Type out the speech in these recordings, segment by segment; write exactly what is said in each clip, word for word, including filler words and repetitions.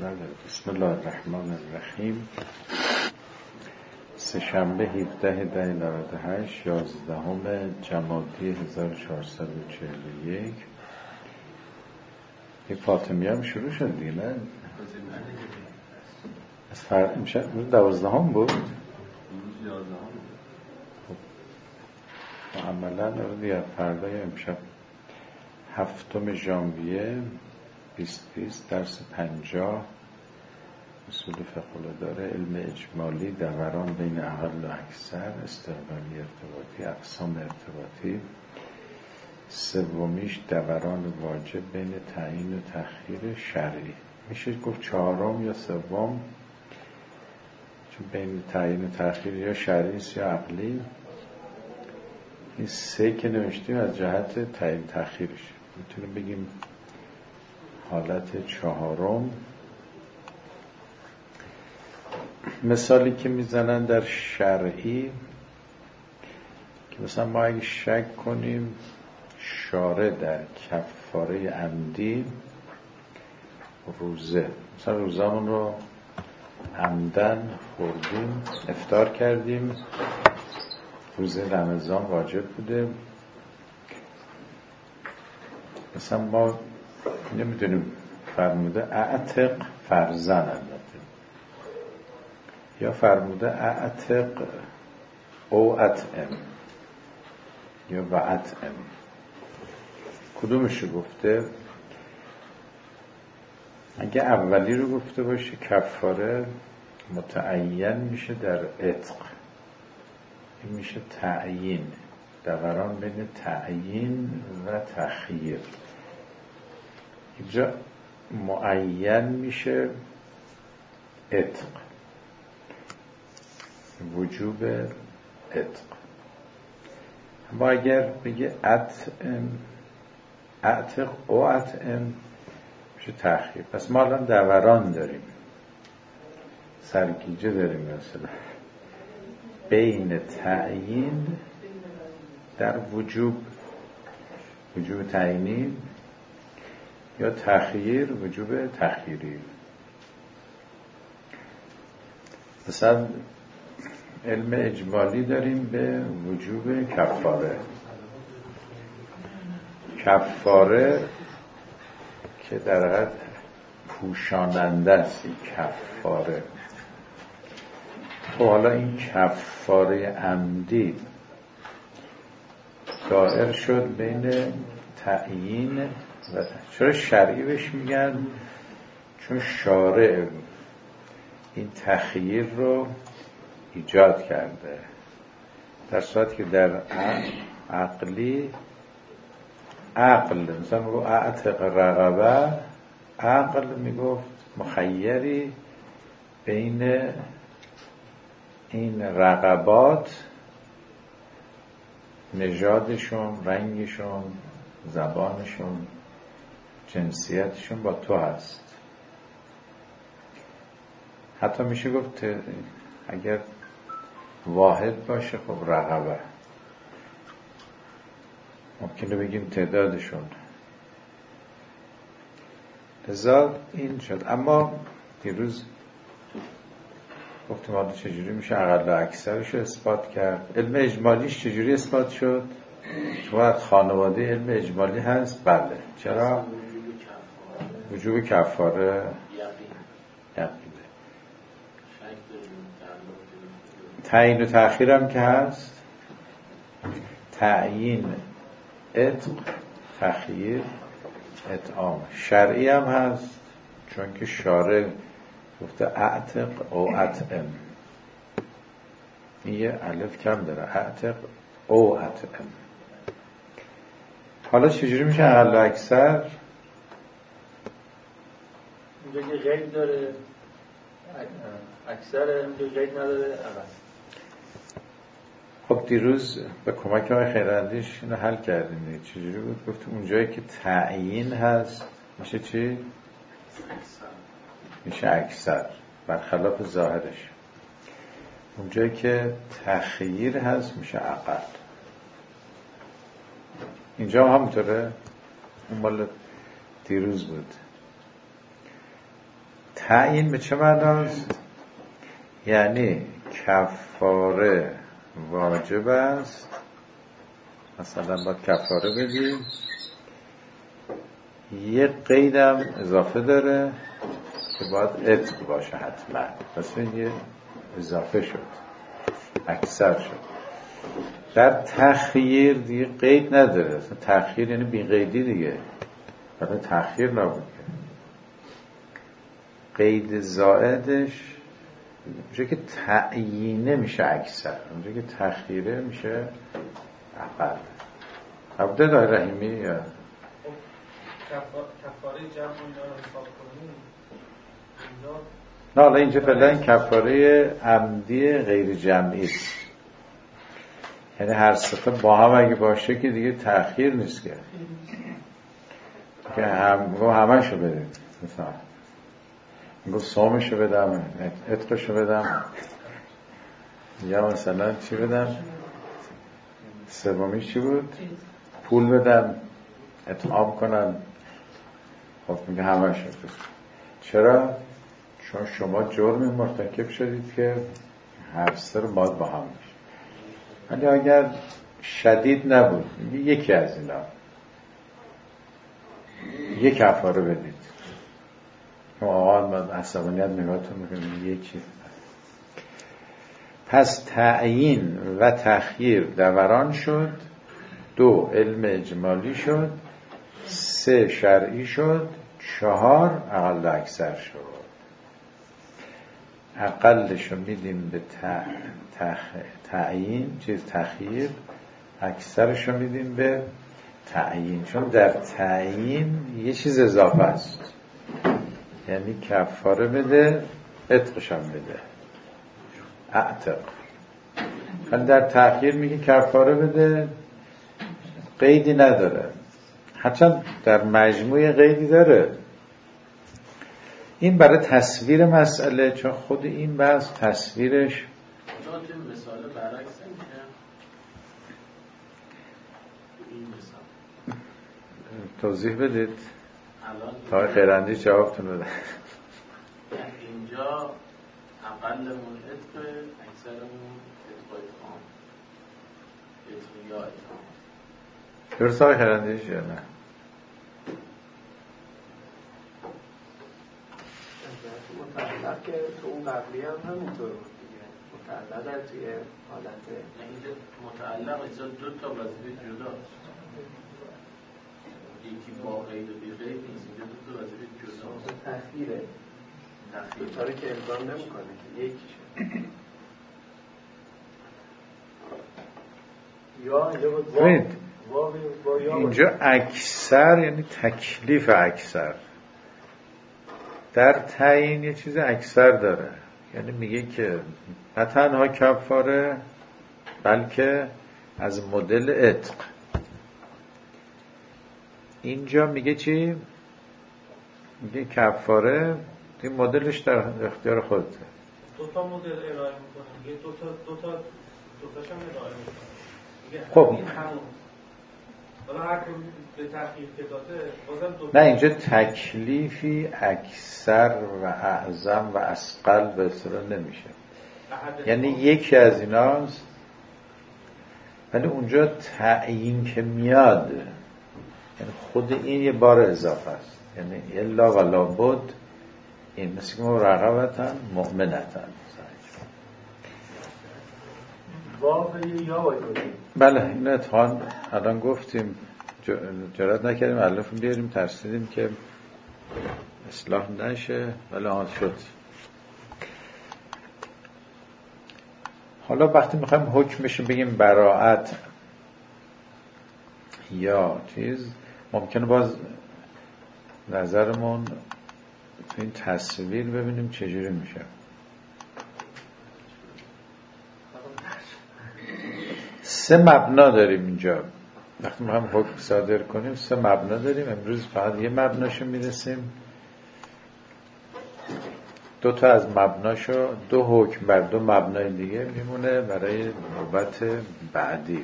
نداره. بسم الله الرحمن الرحیم. سه‌شنبه هفدهم دی نود و هشت یازدهم جمادی هزار و چهارصد و چهل و یک. این فاطمی هم شروع شد دیگه نه؟ از فرق امشب روز دوازدهم بود؟ روز یازدهم بود. خب عملا رو دیگه فردای امشب هفتم ژانویه بیست بیست درس پنجاه اصول فقه داره. علم اجمالی، دوران بین اقل و اکثر، استقبالی ارتباطی، اقسام ارتباطی. سومیش دوران واجب بین تعیین و تأخیر شرعی. میشه گفت چهارم یا سوم، چون بین تعیین و تأخیر یا شرعی است یا عقلی. این سه که نوشتیم از جهت تعیین تأخیرش میتونیم بگیم حالت چهارم. مثالی که میزنن در شرعی که مثلا ما اگه شک کنیم شارع در کفاره عمدی روزه، مثلا روزمون رو عمدن خوردیم، افطار کردیم، روزه رمضان واجب بوده، مثلا ما نمیدونیم فرموده اعتق فرزن البته یا فرموده اعتق او اطعم یا و اطعم، کدومشو گفته؟ اگه اولی رو گفته باشه کفاره متعین میشه در عتق، این میشه تعیین، دوران بین تعیین و تخییر. اینجا معین میشه عتق، وجوب عتق. اما اگر بگه اطعم اعتق او اطعم میشه تخییر. پس ما الان دوران داریم، سرگیجه داریم مثلا بین تعیین در وجوب، وجوب تعیینی، یا تخییر، وجوب تخییری. مثلا علم اجمالی داریم به وجوب کفاره. کفاره که در حقیقت پوشاننده است کفاره. خب حالا این کفاره عمدی دائر شد بین تعیین و چرا شرعی بهش میگن؟ چون شارع این تخییر رو ایجاد کرده، در صورتی که در عقلی عقل مثلا میگو اعتق رقبه، عقل میگفت مخیری بین این رقبات، نژادشون، رنگشون، زبانشون، جنسیتشون با تو هست. حتی میشه گفت اگر واحد باشه خب رقبه، ممکنه بگیم تعدادشون. لذا این شد. اما دیروز گفتیم حالا چجوری میشه اقل و اکثرش رو اثبات کرد. علم اجمالیش چجوری اثبات شد؟ چون خانواده علم اجمالی هست. بله. چرا؟ وجوب کفاره یقینه. تعیین و تأخیر هم که هست، تعیین عتق، تخییر اطعام. شرعی هم هست چون که شارع گفته اعتق او اطعم، این یه الف کم داره، اعتق او اطعم. حالا چجوری میشه اقل و اکثر؟ اینجا که غیب داره اکثر، اینجا غیب نداره اقل. خب دیروز به کمک آقای خیراندیش اینو حل کردیم. چجوری بود؟ گفتیم اونجایی که تعیین هست میشه چی؟ میشه اکثر، برخلاف ظاهرش. اونجایی که تخییر هست میشه اقل. اینجا هم همونطوره. اون مال دیروز بود. تعیین به چه معناست؟ یعنی کفاره واجب است، مثلا باید کفاره بدیم، یه قیدم اضافه داره که باید عتق باشه حتما، پس این یه اضافه شد، اکثر شد. در تخییر دیگه قید نداره، تخییر یعنی بی قیدی دیگه، برای تخییر نبود که قید زائدش اونجا که تعیینه میشه اکثر، اونجا که تخییره میشه اقل. عبده دای رحیمی یا کفاره جمع اونجا رو حساب کنیم نه، حالا اینجا فعلا کفاره عمدی غیر جمعی است، یعنی هر سطح با هم اگه باشه که دیگه تأخیر نیست که که هم گو همه شو بدیم، مثلا گو سومشو بدم، عتقشو بدم، یا مثلا چی بدم، سومی چی بود، پول بدم، اطعام کنم. خب میگه همه شو. چرا؟ چون شما جرمی مرتکب شدید که هر سه رو باید با هم میشه. ولی اگر شدید نبود، یکی از اینا یک کفاره بدید، آقا من عصبانیت نگاهتون میکنم یکی. پس تعیین و تخییر دوران شد، دو علم اجمالی شد، سه شرعی شد، چهار اقل اکثر شد. اقلشو میدیم به تخ... تعیین، چیز تخییر، اکثرشو میدیم به تعیین، چون در تعیین یه چیز اضافه است، یعنی کفاره بده، عتقشم بده، اعتق. ولی در تأخیر میگه کفاره بده، قیدی نداره، حتی در مجموع قیدی داره. این برای تصویر مسئله، چون خود این بحث تصویرش مثال برعکس میشه. این مثال توضیح بدید تا خیراندیش جوابتون بده. اینجا اقلمون عتق، اکثرمون عتق اتهام، عتق یا اتهام. درست های خیراندیش یا نه؟ متعلق که تو اون قبلی هم همینطور بود دیگه، متعلق در توی حالت اینجا متعلق اینجا دو تا وظیفه جداست، یکی با قید و بی قید نیست، اینجا دو تا وظیفه جداست. تخییره تخییر دوتاره که الزام نمیکنه که یکیشه. یا اینجا بود با اینجا اکثر یعنی تکلیف اکثر، در تعیین یه چیز اکثر داره، یعنی میگه که نه تنها کفاره بلکه از مدل عتق. اینجا میگه چی؟ میگه کفاره این مدلش در اختیار خودته. دو تا مدل ارائه میکنه، میگه دو تا دو تا دو تاشم ارائه میکنه. خب این همون حالا هر که به تخییر که داده بازم دو. نه، اینجا تکلیفی اکثر و اعظم و اثقل به اصطلاح نمیشه، یعنی یکی از ایناست، ولی اونجا تعیین که میاد یعنی خود این یه بار اضافه است، یعنی الا ولا بد، این مثل که مرقبتن مؤمنتن. واقعی یا باید بودیم. بله این اتحان الان گفتیم، جرات نکردیم علفون بیاریم ترسیدیم که اصلاح نشه، ولی آن شد. حالا وقتی میخوایم حکمش بگیم براءت یا چیز، ممکنه باز نظرمون تو این تصویر ببینیم چجوری میشه. سه مبنا داریم اینجا وقتی میخوایم حکم صادر کنیم، سه مبنا داریم. امروز فقط یه مبناشو میرسیم، دو تا از مبناشو، دو حکم بر دو مبنای دیگه میمونه برای نوبت بعدی.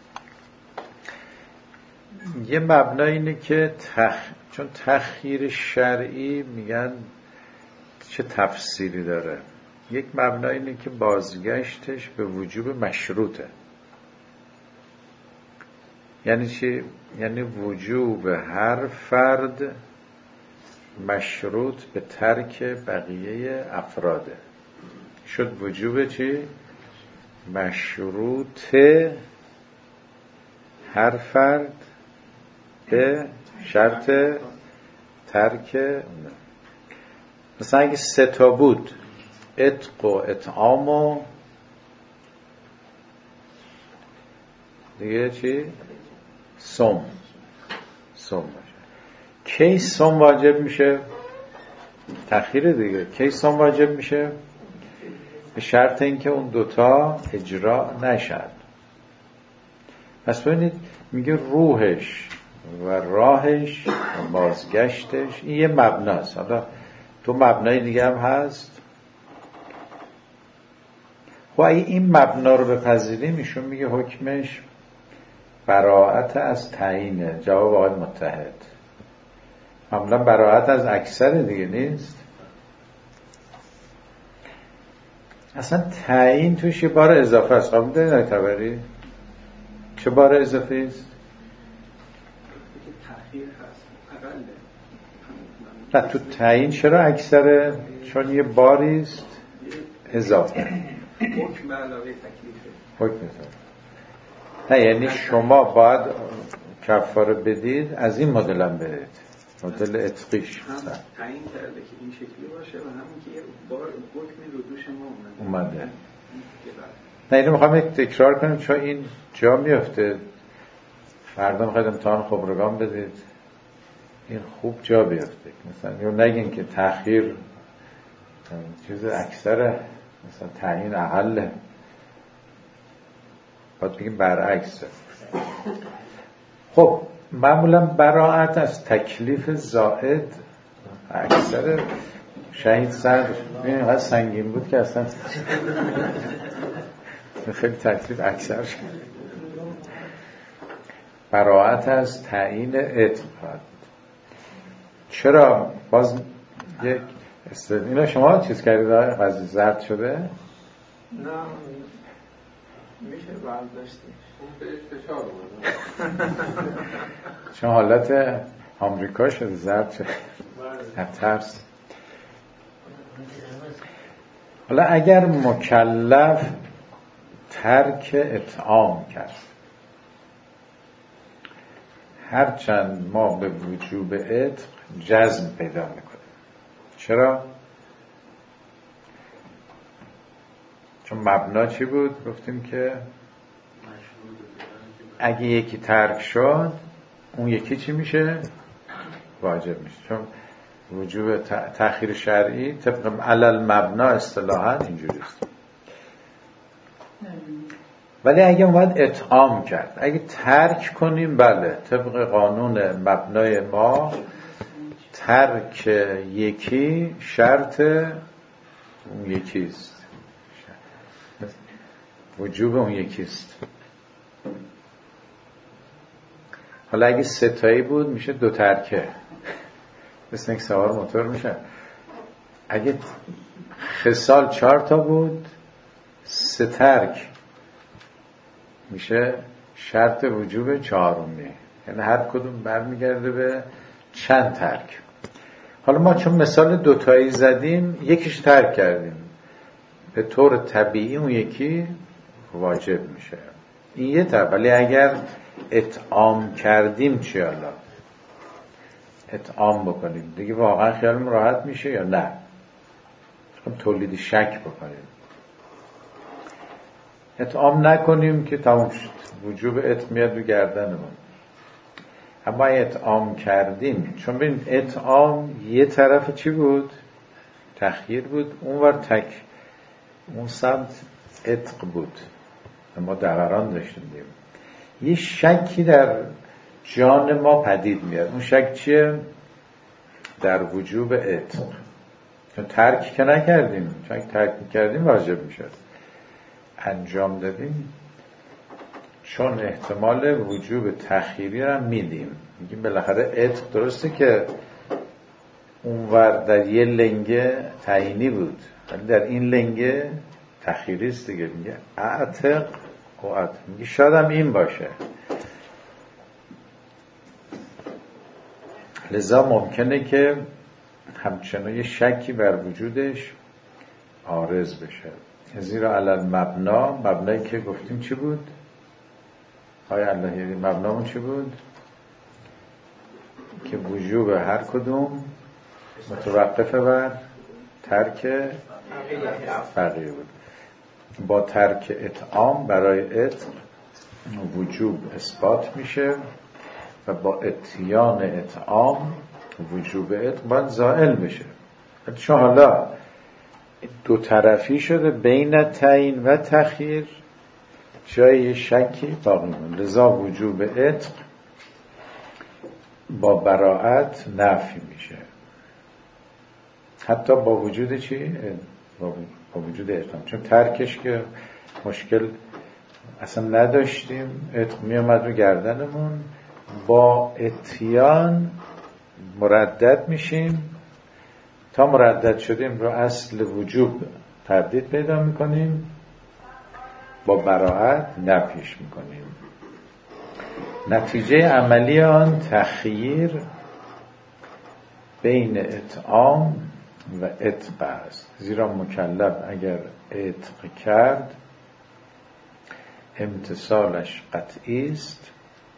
یه مبنا اینه که تخ... چون تخییر شرعی میگن چه تفسیری داره؟ یک مبنا اینه که بازگشتش به وجوب مشروطه. یعنی چی؟ یعنی وجوب هر فرد مشروط به ترک بقیه افراده. شد وجوب چی؟ مشروط هر فرد به شرط ترک. مثلا اگه سه تا بود، عتق و اطعام و دیگه چی؟ صوم. صوم باشه. کی صوم واجب میشه؟ تأخیر دیگه. کی صوم واجب میشه؟ به شرط اینکه اون دوتا اجرا نشد. پس ببینید میگه روحش و راهش و بازگشتش، این یه مبناست. حالا تو مبنای دیگه هم هست. خب اگه این مبنا رو بپذیریم، ایشون میگه حکمش براءت از تعیینه. جواب آقای متحد معمولا براءت از اکثر دیگه نیست. اصلا تعیین توش یه بار اضافه است. قبول دارید آقای طبری؟ چه بار اضافه است؟ نه تو تعیین چرا اکثره؟ چون یه باری است اضافه. حکم علاوه تکلیفه. حکم اضافه. نه یعنی شما باید کفاره بدید، از این مدل هم برید، مدل اتقیش هم تعیین کرده که این شکلی باشه و همون که یه بار حکمی رو دوش ما اومده, اومده. نه اینو میخوام یک تکرار کنم چون این جا میفته. فردا میخواید امتحان خبرگان بدید، این خوب جا بیفته. مثلا یا نگین که تأخیر چیز اکثره، مثلا تعیین اقله، باید بگیم برعکسه. خب معمولا براءت از تکلیف زائد اکثر شهید سر اینقدر سنگین بود که اصلا خیلی تکلیف اکثر شد. براءت از تعیین عتق. چرا باز یک اینو شما چیز کردید قضیه زرد شده؟ نه میشه برداشتیم بهش فشار اومد چون حالت آمریکا شده زرد شده ترس. حالا اگر مکلف ترک اطعام کرد، هرچند ما به وجوب عتق جزم پیدا میکنیم. چرا؟ چون مبنا چی بود؟ گفتیم که اگه یکی ترک شد اون یکی چی میشه؟ واجب میشه. چون وجوب تأخیر شرعی طبق علل مبنا اصطلاحاً اینجوریست. ولی اگه اومد اطعام کرد، اگه ترک کنیم، بله طبق قانون مبنای ما ترک یکی شرط اون یکیست، وجوب اون یکیست. حالا اگه ستایی بود میشه دو ترکه، مثل یک سوار موتور میشه. اگه خصال چهار تا بود، سه ترک میشه شرط وجوب چهارمی، یعنی هر کدوم برمیگرده به چند ترک. حالا ما چون مثال دوتایی زدیم، یکیش ترک کردیم، به طور طبیعی اون یکی واجب میشه. این یه طرف. ولی اگر اطعام کردیم چی؟ حالا اطعام بکنیم دیگه واقعا خیالمون راحت میشه یا نه؟ تولید شک بکنیم. اطعام نکنیم که تموم شد، وجوب اطعام میاد رو گردنمون. اما اطعام کردیم، چون ببین اطعام یه طرف چی بود؟ تخییر بود، اونور تک اون سمت عتق بود، ما دوران داشتیم دیم. یه شکی در جان ما پدید میاد. اون شک چیه؟ در وجوب عتق. چون ترک که نکردیم، چون ترک کردیم واجب میشد، انجام دادیم چون احتمال وجوب تأخیری رو میدیم، میگیم بالاخره عتق درسته که اونور در یه لنگه تعیینی بود، ولی در این لنگه تخییری است دیگه. میگه اعتق و اعتق، میگه شاید هم این باشه. لذا ممکنه که همچنان یه شکی بر وجودش عارض بشه. زیرا علل مبنا، مبنایی که گفتیم چی بود؟ آیا اللهیری مبنامون چی بود؟ که وجوب هر کدوم متوقفه بر ترک بقیه بود. با ترک اطعام برای اطع وجوب اثبات میشه و با اتیان اطعام وجوب اطع باید زائل بشه. چون حالا دو طرفی شده بین تعیین و تخییر، جای شکی باقی مونده. لذا وجوب اطع با براءت نفی میشه، حتی با وجود چی؟ با وجود اطعام. چون ترکش که مشکل اصلا نداشتیم، اطع می اومد رو گردنمون، با اتیان مردد میشیم، تا مردد شدیم رو اصل وجوب تردید پیدا میکنیم، با براءت نفیش میکنیم. نتیجه عملی آن تخییر بین اطعام و اطق است. زیرا مکلف اگر اطق کرد امتصالش قطعی است.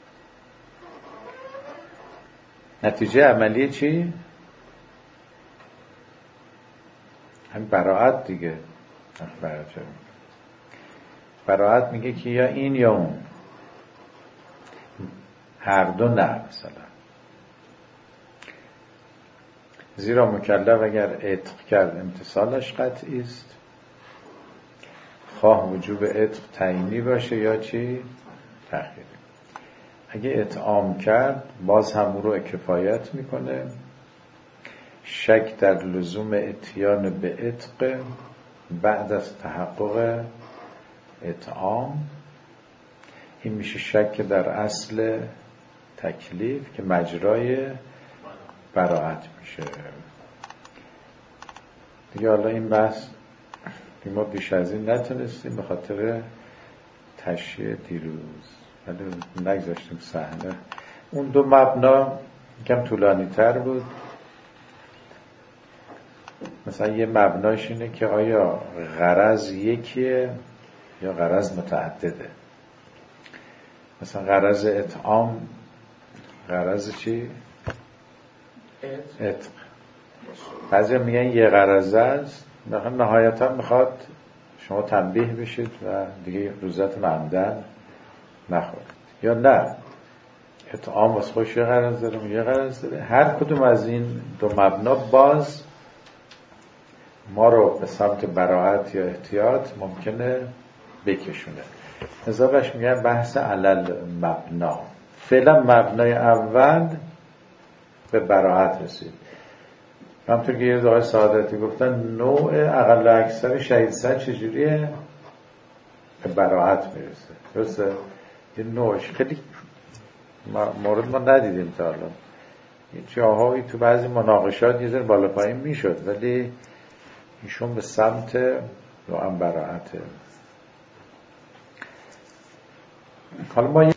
نتیجه عملی چی؟ هم براءت دیگه. براءت میگه که یا این یا اون، هر دو نه مثلا. زیرا مکلف اگر اطق کرد امتصالش قطعی است، خواه وجوب اطق تعیینی باشه یا چی؟ تخییری. اگه اطعام کرد باز هم رو کفایت میکنه. شک در لزوم اتیان به اطق بعد از تحقق اطعام، این میشه شک در اصل تکلیف که مجرای براءت میشه دیگه. حالا این بحث ما بیش از این نتونستیم به خاطر تشریح دیروز، ولی نگذاشتیم صحنه. اون دو مبنا کم طولانی تر بود. مثلا یه مبناش اینه که آیا غرض یکیه یا غرض متعدده. مثلا غرض اطعام غرض چی؟ اطق. بعضی میگن یه غرض است، نهایتا میخواد شما تنبیه بشید و دیگه روزت معمدن نخورید، یا نه اطعام واسه خوش یه غرض داره یه غرض داره. هر کدوم از این دو مبنا باز ما رو به سمت براءت یا احتیاط ممکنه بکشونه. نظابش میگن بحث علل مبنا. فعلا مبنای اول به براءت رسید. همطور که یه دعای سعادتی گفتن نوع اقل و اکثر شهید سر چجوریه؟ به براءت میرسه. درسته؟ یه نوعش خیلی مورد ما ندیدیم تا الان. این جاهایی تو بعضی مناقشات یه ذره بالا پایین میشد، ولی ایشون به سمت نوعم براءته. حالا ما